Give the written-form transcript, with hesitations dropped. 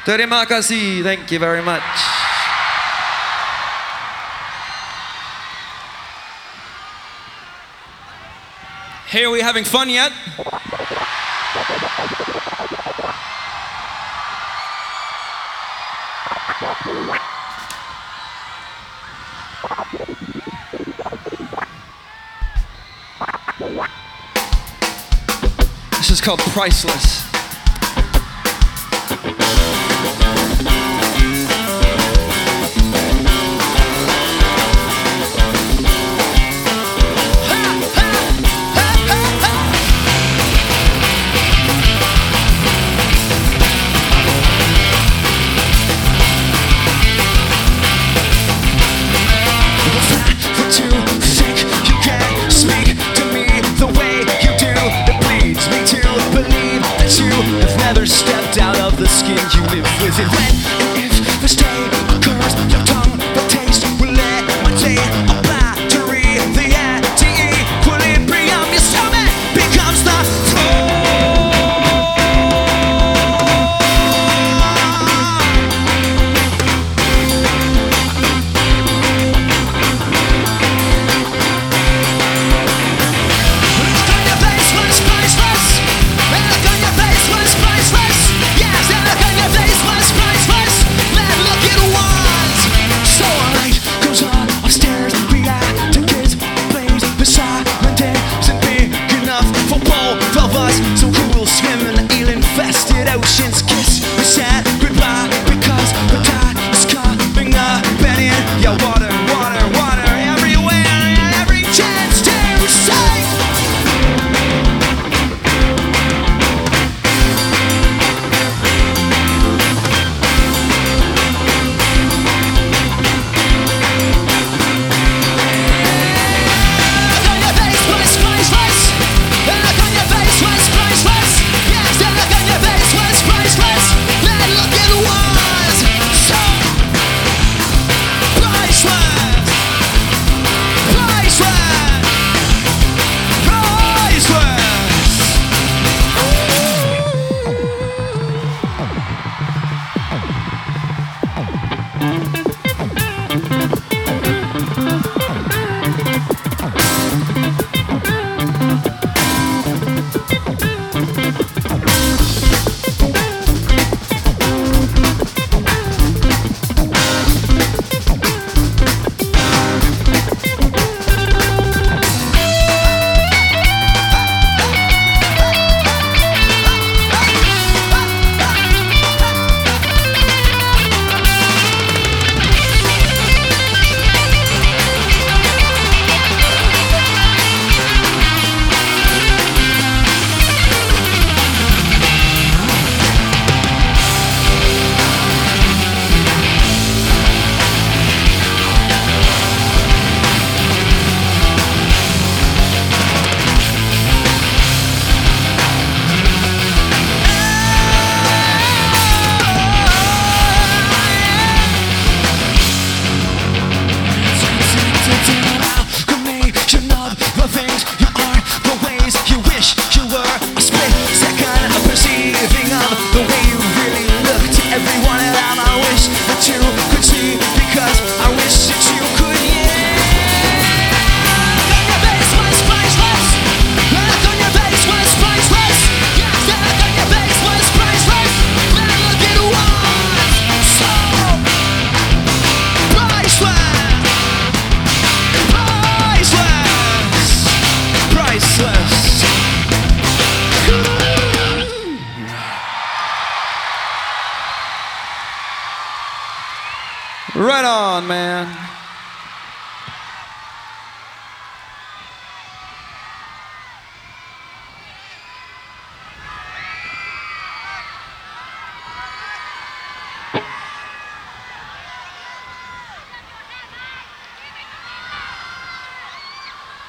Terima kasih, thank you very much. Hey, are we having fun yet? This is called Priceless. Stepped out of the skin you live within. When and if the stain occurs, your tongue, the taste will let my day a battery. The anti-equilibrium, your stomach becomes the so cool, swimming in eel-infested oceans. Kiss me sad goodbye, because the tide is coming up and in. Yeah, water, water, water everywhere, every chance to save. Right on, man.